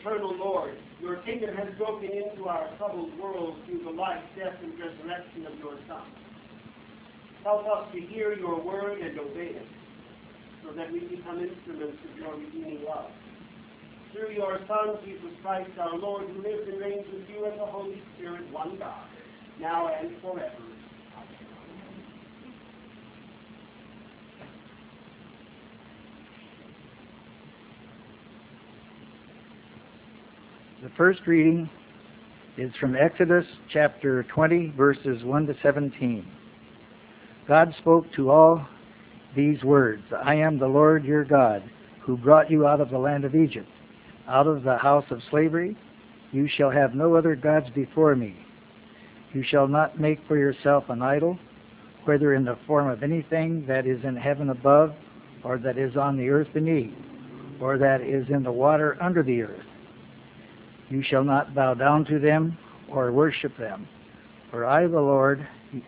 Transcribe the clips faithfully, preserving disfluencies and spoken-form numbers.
eternal Lord, your kingdom has broken into our troubled world through the life, death, and resurrection of your Son. Help us to hear your word and obey it, so that we become instruments of your redeeming love. Through your Son, Jesus Christ, our Lord, who lives and reigns with you and the Holy Spirit, one God, now and forever. The first reading is from Exodus chapter twenty, verses one to seventeen. God spoke to all these words, I am the Lord your God, who brought you out of the land of Egypt, out of the house of slavery. You shall have no other gods before me. You shall not make for yourself an idol, whether in the form of anything that is in heaven above, or that is on the earth beneath, or that is in the water under the earth. You shall not bow down to them or worship them. For I, the Lord,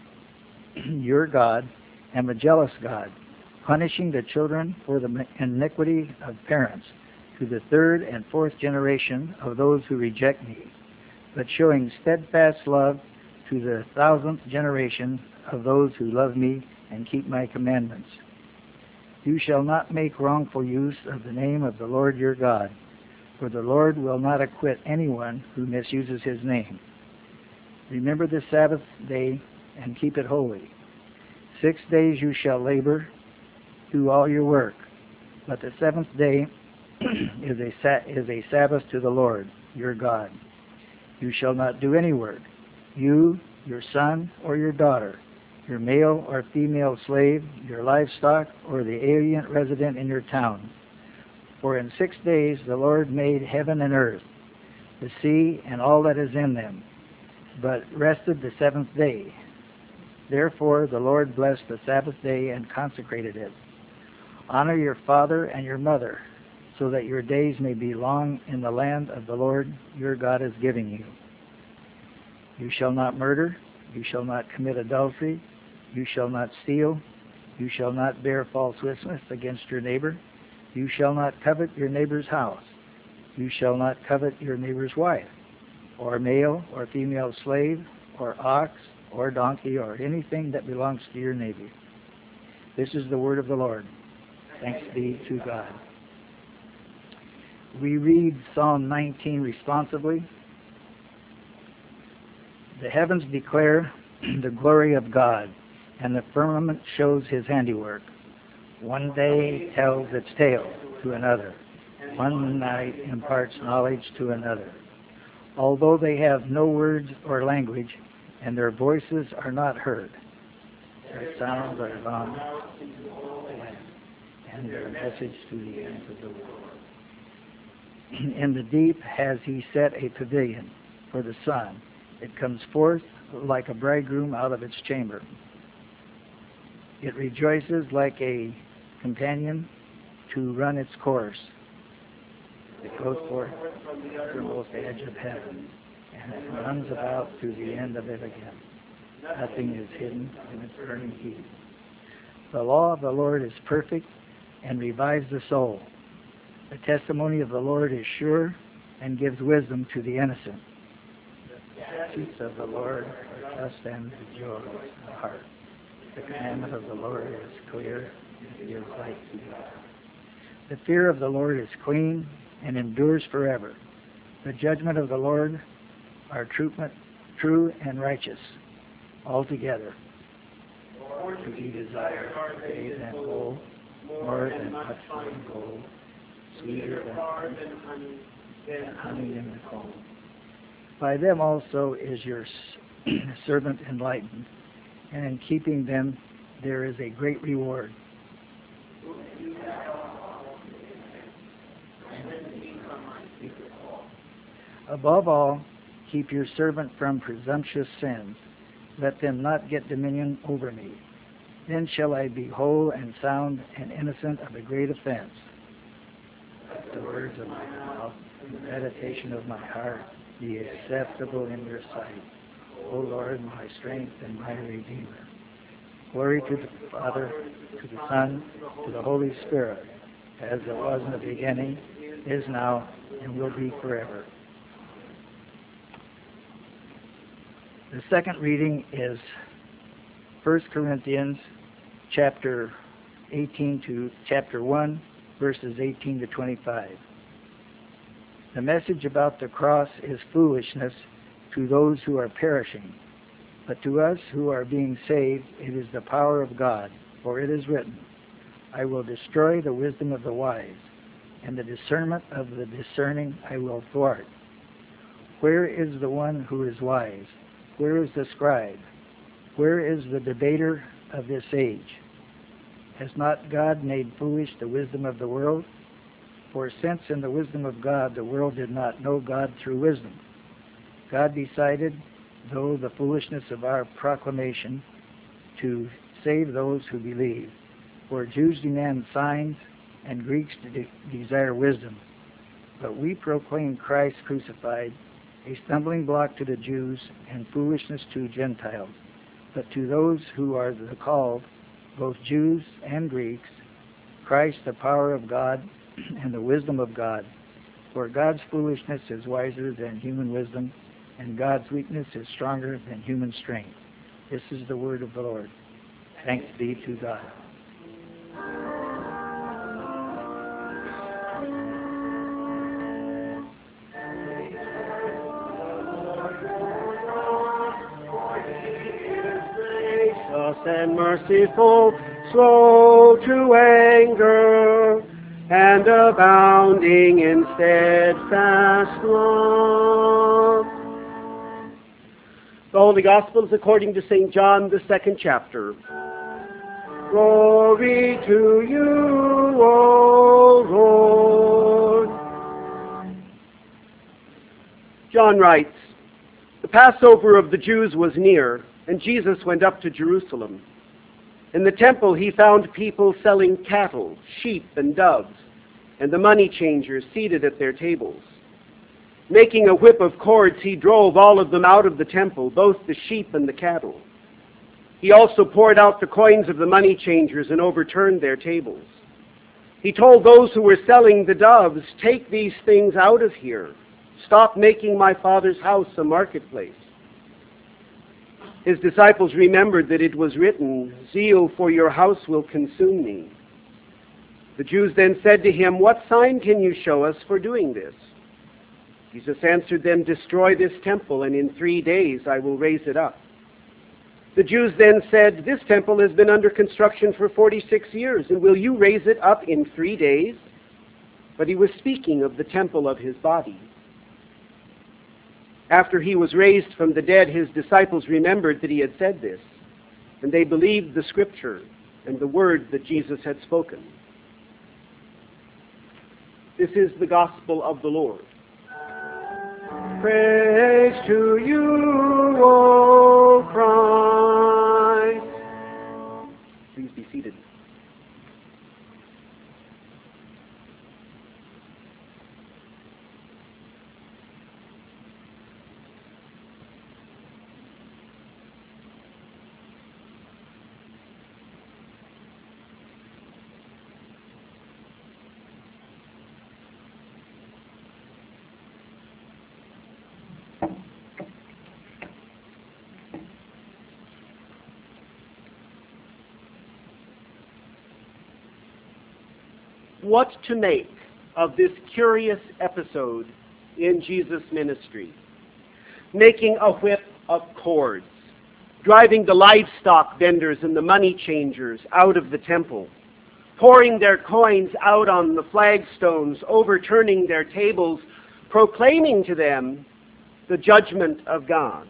your God, am a jealous God, punishing the children for the iniquity of parents, to the third and fourth generation of those who reject me, but showing steadfast love to the thousandth generation of those who love me and keep my commandments. You shall not make wrongful use of the name of the Lord your God, for the Lord will not acquit anyone who misuses his name. Remember the Sabbath day and keep it holy. Six days you shall labor, do all your work, but the seventh day is a sa- is a Sabbath to the Lord your God. You shall not do any work, you, your son or your daughter, your male or female slave, your livestock, or the alien resident in your town. For in six days the Lord made heaven and earth, the sea and all that is in them, but rested the seventh day. Therefore the Lord blessed the Sabbath day and consecrated it. Honor your father and your mother, so that your days may be long in the land of the Lord your God is giving you. You shall not murder, you shall not commit adultery, you shall not steal, you shall not bear false witness against your neighbor, you shall not covet your neighbor's house, you shall not covet your neighbor's wife, or male or female slave, or ox, or donkey, or anything that belongs to your neighbor. This is the word of the Lord. Thanks be to God. We read Psalm nineteen responsively. The heavens declare the glory of God, and the firmament shows his handiwork. One day tells its tale to another. One night imparts knowledge to another. Although they have no words or language, and their voices are not heard, their sounds are gone, and their message to the ends of the world. In the deep has he set a pavilion for the sun. It comes forth like a bridegroom out of its chamber. It rejoices like a companion to run its course. It goes forth from the uttermost edge of heaven, and it runs about to the end of it again. Nothing is hidden in its burning heat. The law of the Lord is perfect and revives the soul. The testimony of the Lord is sure and gives wisdom to the innocent. The statutes of the Lord are just and the joy of the heart. The commandment of the Lord is clear and gives light to the eyes. The fear of the Lord is clean and endures forever. The judgment of the Lord are true, true and righteous altogether. More to be desired are they than gold, more than much fine gold, sweeter than honey, than honey in the comb. By them also is your servant enlightened, and in keeping them there is a great reward. Above all, keep your servant from presumptuous sins. Let them not get dominion over me. Then shall I be whole and sound and innocent of a great offense. Let the words of my mouth and the meditation of my heart be acceptable in your sight, O Lord, my strength and my Redeemer. Glory to the Father, to the Son, to the Holy Spirit, as it was in the beginning, is now, and will be forever. The second reading is First Corinthians chapter eighteen to chapter one, verses eighteen to twenty-five. The message about the cross is foolishness to those who are perishing, but to us who are being saved, it is the power of God. For it is written, I will destroy the wisdom of the wise, and the discernment of the discerning I will thwart. Where is the one who is wise? Where is the scribe? Where is the debater of this age? Has not God made foolish the wisdom of the world? For since in the wisdom of God the world did not know God through wisdom, God decided, though the foolishness of our proclamation, to save those who believe. For Jews demand signs, and Greeks de- desire wisdom. But we proclaim Christ crucified, a stumbling block to the Jews and foolishness to Gentiles. But to those who are the called, both Jews and Greeks, Christ the power of God and the wisdom of God. For God's foolishness is wiser than human wisdom, and God's weakness is stronger than human strength. This is the word of the Lord. Thanks be to God. And merciful, slow to anger, and abounding in steadfast love. The Holy Gospel is according to Saint John, the second chapter. Glory to you, O Lord. John writes, the Passover of the Jews was near, and Jesus went up to Jerusalem. In the temple he found people selling cattle, sheep, and doves, and the money changers seated at their tables. Making a whip of cords, he drove all of them out of the temple, both the sheep and the cattle. He also poured out the coins of the money changers and overturned their tables. He told those who were selling the doves, take these things out of here. Stop making my Father's house a marketplace. His disciples remembered that it was written, zeal for your house will consume me. The Jews then said to him, what sign can you show us for doing this? Jesus answered them, destroy this temple, and in three days I will raise it up. The Jews then said, this temple has been under construction for forty-six years, and will you raise it up in three days? But he was speaking of the temple of his body. After he was raised from the dead, his disciples remembered that he had said this, and they believed the scripture and the word that Jesus had spoken. This is the gospel of the Lord. Praise to you, O Christ. Please be seated. What to make of this curious episode in Jesus' ministry? Making a whip of cords, driving the livestock vendors and the money changers out of the temple, pouring their coins out on the flagstones, overturning their tables, proclaiming to them the judgment of God.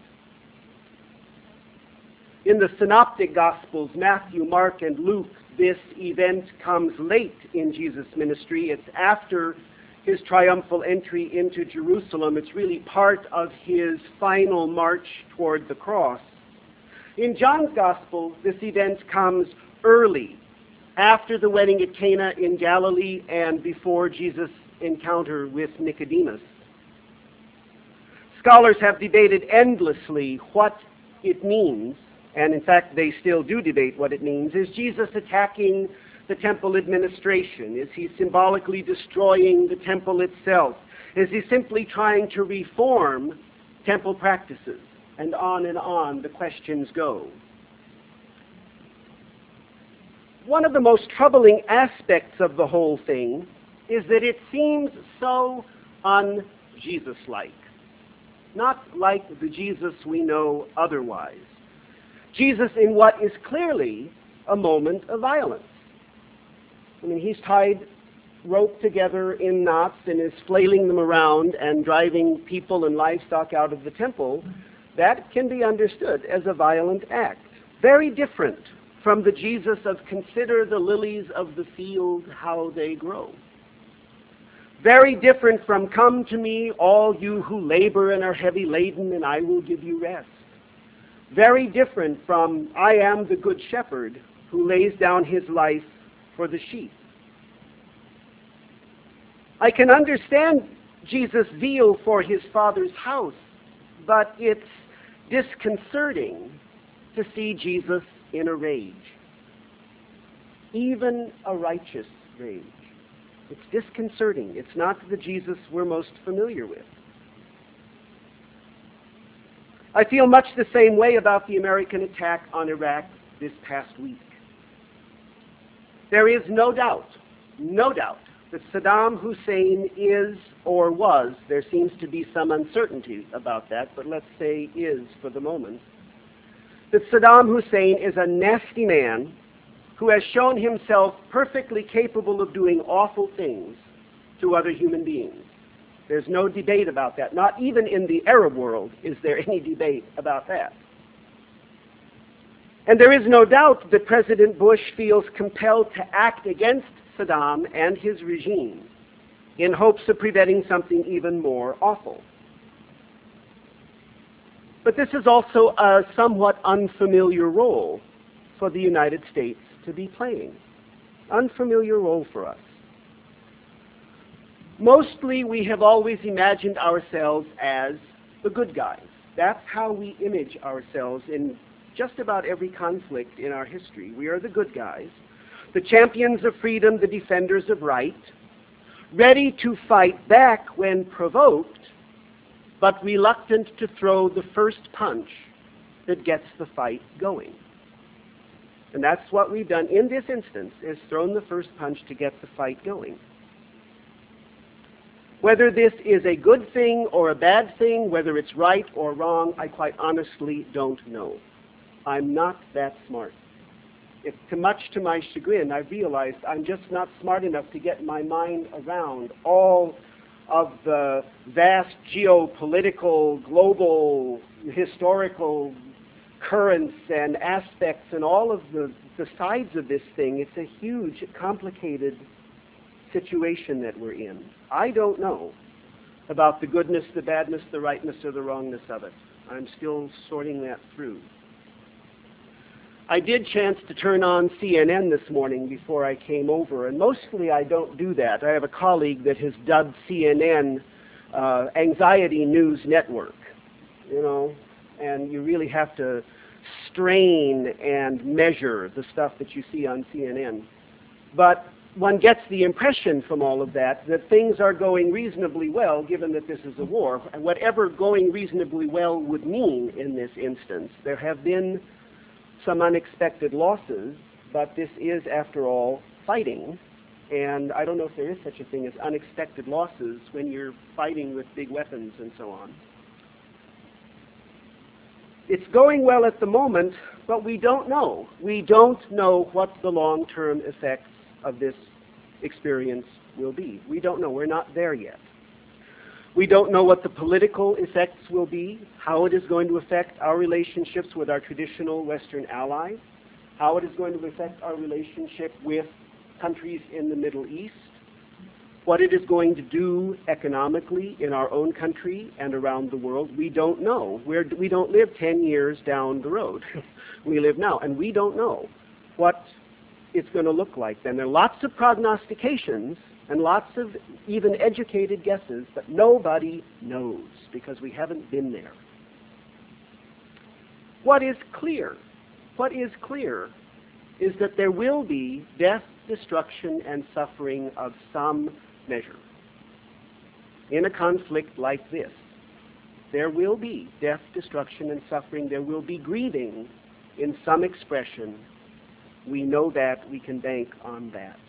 In the Synoptic Gospels, Matthew, Mark, and Luke, this event comes late in Jesus' ministry. It's after his triumphal entry into Jerusalem. It's really part of his final march toward the cross. In John's Gospel, this event comes early, after the wedding at Cana in Galilee and before Jesus' encounter with Nicodemus. Scholars have debated endlessly what it means, and in fact they still do debate what it means. Is Jesus attacking the temple administration? Is he symbolically destroying the temple itself? Is he simply trying to reform temple practices? And on and on the questions go. One of the most troubling aspects of the whole thing is that it seems so un-Jesus-like. Not like the Jesus we know otherwise. Jesus in what is clearly a moment of violence. I mean, he's tied rope together in knots and is flailing them around and driving people and livestock out of the temple. That can be understood as a violent act. Very different from the Jesus of consider the lilies of the field, how they grow. Very different from come to me, all you who labor and are heavy laden, and I will give you rest. Very different from I am the good shepherd who lays down his life for the sheep. I can understand Jesus' zeal for his Father's house, but it's disconcerting to see Jesus in a rage, even a righteous rage. It's disconcerting. It's not the Jesus we're most familiar with. I feel much the same way about the American attack on Iraq this past week. There is no doubt, no doubt, that Saddam Hussein is or was, there seems to be some uncertainty about that, but let's say is for the moment, that Saddam Hussein is a nasty man who has shown himself perfectly capable of doing awful things to other human beings. There's no debate about that. Not even in the Arab world is there any debate about that. And there is no doubt that President Bush feels compelled to act against Saddam and his regime in hopes of preventing something even more awful. But this is also a somewhat unfamiliar role for the United States to be playing. Unfamiliar role for us. Mostly we have always imagined ourselves as the good guys. That's how we image ourselves in just about every conflict in our history. We are the good guys, the champions of freedom, the defenders of right, ready to fight back when provoked, but reluctant to throw the first punch that gets the fight going. And that's what we've done in this instance, is thrown the first punch to get the fight going. Whether this is a good thing or a bad thing, whether it's right or wrong, I quite honestly don't know. I'm not that smart. If, to much to my chagrin, I've realized I'm just not smart enough to get my mind around all of the vast geopolitical, global, historical currents and aspects and all of the, the sides of this thing. It's a huge, complicated situation that we're in. I don't know about the goodness, the badness, the rightness, or the wrongness of it. I'm still sorting that through. I did chance to turn on C N N this morning before I came over, and mostly I don't do that. I have a colleague that has dubbed C N N uh, Anxiety News Network, you know, and you really have to strain and measure the stuff that you see on C N N. But one gets the impression from all of that that things are going reasonably well, given that this is a war. And whatever going reasonably well would mean in this instance, there have been some unexpected losses, but this is, after all, fighting. And I don't know if there is such a thing as unexpected losses when you're fighting with big weapons and so on. It's going well at the moment, but we don't know. We don't know what the long-term effects of this experience will be. We don't know. We're not there yet. We don't know what the political effects will be, how it is going to affect our relationships with our traditional Western allies, how it is going to affect our relationship with countries in the Middle East, what it is going to do economically in our own country and around the world. We don't know. We're, we don't live ten years down the road. We live now, and we don't know what it's going to look like then. There are lots of prognostications and lots of even educated guesses, but nobody knows because we haven't been there. What is clear? What is clear is that there will be death, destruction, and suffering of some measure. In a conflict like this, there will be death, destruction, and suffering. There will be grieving in some expression. We know that. We can bank on that.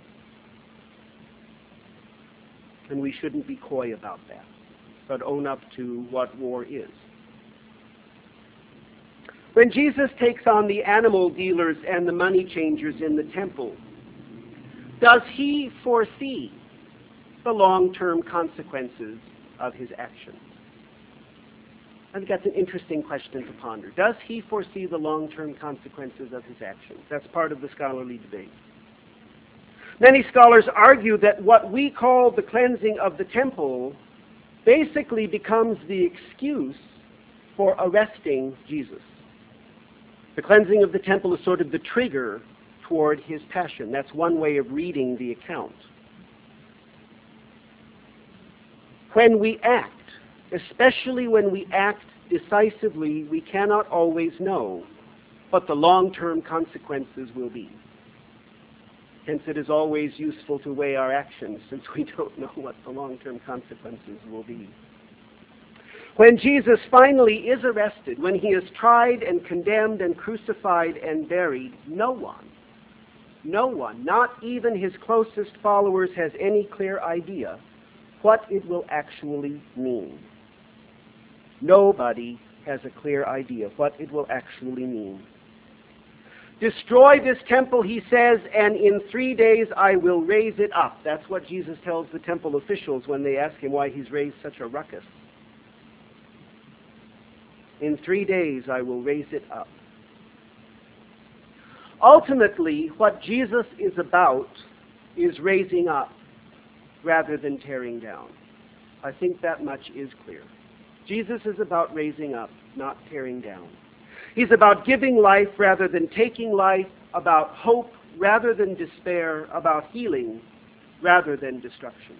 And we shouldn't be coy about that, but own up to what war is. When Jesus takes on the animal dealers and the money changers in the temple, does he foresee the long-term consequences of his actions? I think that's an interesting question to ponder. Does he foresee the long-term consequences of his actions? That's part of the scholarly debate. Many scholars argue that what we call the cleansing of the temple basically becomes the excuse for arresting Jesus. The cleansing of the temple is sort of the trigger toward his passion. That's one way of reading the account. When we act, especially when we act decisively, we cannot always know what the long-term consequences will be. Hence, it is always useful to weigh our actions, since we don't know what the long-term consequences will be. When Jesus finally is arrested, when he is tried and condemned and crucified and buried, no one, no one, not even his closest followers, has any clear idea what it will actually mean. Nobody has a clear idea what it will actually mean. Destroy this temple, he says, and in three days I will raise it up. That's what Jesus tells the temple officials when they ask him why he's raised such a ruckus. In three days I will raise it up. Ultimately, what Jesus is about is raising up rather than tearing down. I think that much is clear. Jesus is about raising up, not tearing down. He's about giving life rather than taking life, about hope rather than despair, about healing rather than destruction.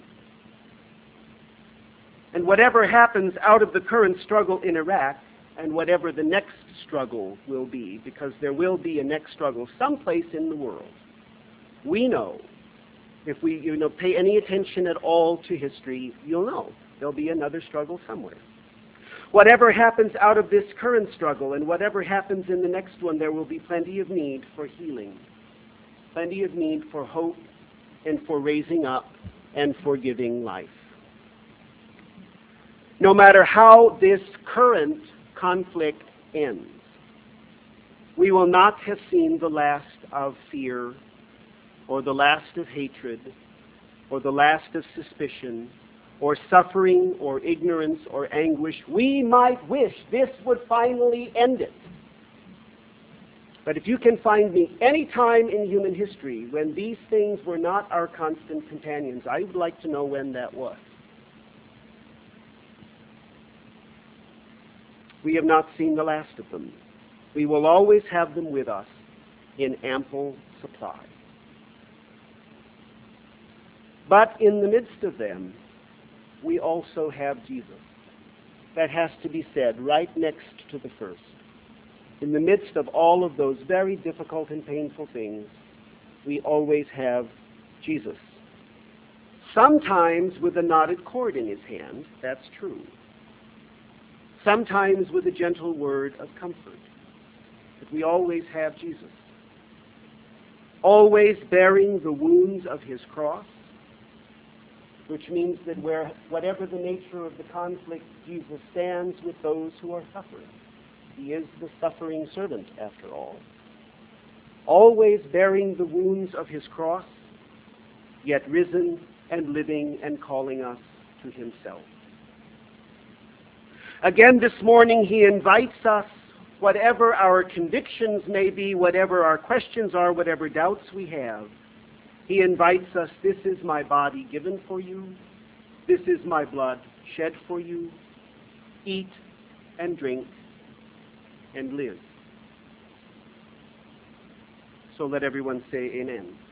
And whatever happens out of the current struggle in Iraq, and whatever the next struggle will be, because there will be a next struggle someplace in the world, we know, if we you know, pay any attention at all to history, you'll know there'll be another struggle somewhere. Whatever happens out of this current struggle and whatever happens in the next one, there will be plenty of need for healing, plenty of need for hope and for raising up and for giving life. No matter how this current conflict ends, we will not have seen the last of fear or the last of hatred or the last of suspicion or suffering, or ignorance, or anguish. We might wish this would finally end it. But if you can find me any time in human history when these things were not our constant companions, I would like to know when that was. We have not seen the last of them. We will always have them with us in ample supply. But in the midst of them, we also have Jesus. That has to be said right next to the first. In the midst of all of those very difficult and painful things, we always have Jesus. Sometimes with a knotted cord in his hand, that's true. Sometimes with a gentle word of comfort. But we always have Jesus. Always bearing the wounds of his cross, which means that where, whatever the nature of the conflict, Jesus stands with those who are suffering. He is the suffering servant, after all. Always bearing the wounds of his cross, yet risen and living and calling us to himself. Again this morning, he invites us, whatever our convictions may be, whatever our questions are, whatever doubts we have, he invites us, this is my body given for you. This is my blood shed for you. Eat and drink and live. So let everyone say amen.